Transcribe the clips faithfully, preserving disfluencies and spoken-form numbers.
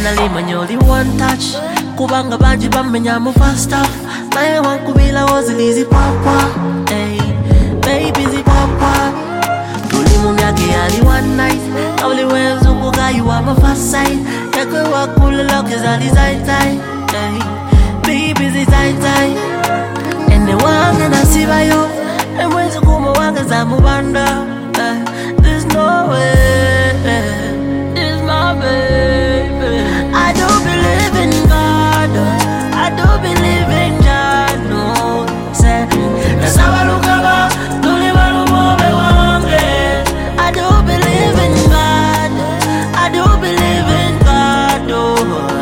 nali manyoli one touch kubanga banji bamenya mu fast stuff naye wankubila wozilizi papa hey baby zi papa tuli mu myaka yali one night kawli wenzunguka you are my first sight yakwe wakula loke zali zai zai hey baby zi zai zai ene wange nasiba yo emwenzi kuma wange za mubanda uh, there's no way this my baby I don't believe in God I don't believe in God no say nasaba lukaba tuli balumobe wange I don't believe in God I don't believe in God no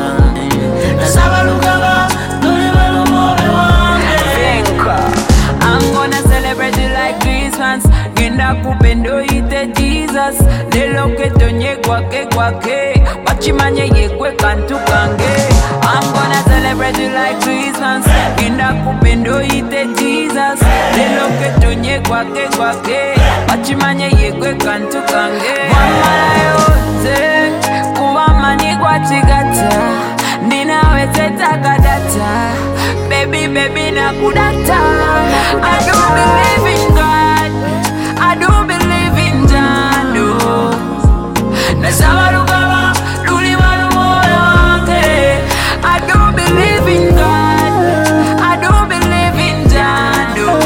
nasaba lukaba tuli balumobe wange I'm gonna celebrate it like Christmas. Genda kupendo ite Jesus. Lelo ketonye kwake kwake. Wachimanye yekwe kantu kange. I'm gonna celebrate it like Christmas. Genda kupendo ite Jesus. Lelo ketonye kwake kwake. Wachimanye yekwe kantu kange. Wamala yote kuwamani kwa chigata. Nina wete takadata. Baby, baby, nakudata. I don't believe in God. I don't believe in Jah, no. Nasaba lukaba, luli balumobe wange. I don't believe in God. I don't believe in Jah, no.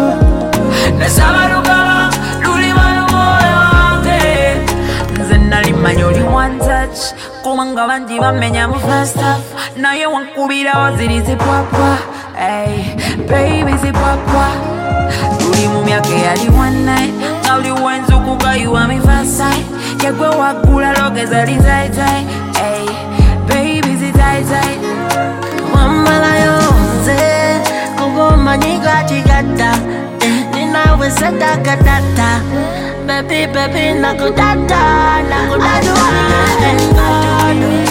Nasaba lukaba, luli balumobe wange. Nze nali manyoli one touch. Kumanga banji bamenya mu fast stuff. Naye wankubira wazirizi papa. Hey, baby zi papa. Tuli mu myaka yali one night. Kawli wenzukuka you are my first sight. Yekwe wakula loke zali zai zai. Hey, baby zi zai zai. Wamala yonze kuboma nyiga chigata nina wese takadata baby baby nakudata nakudata I don't believe in God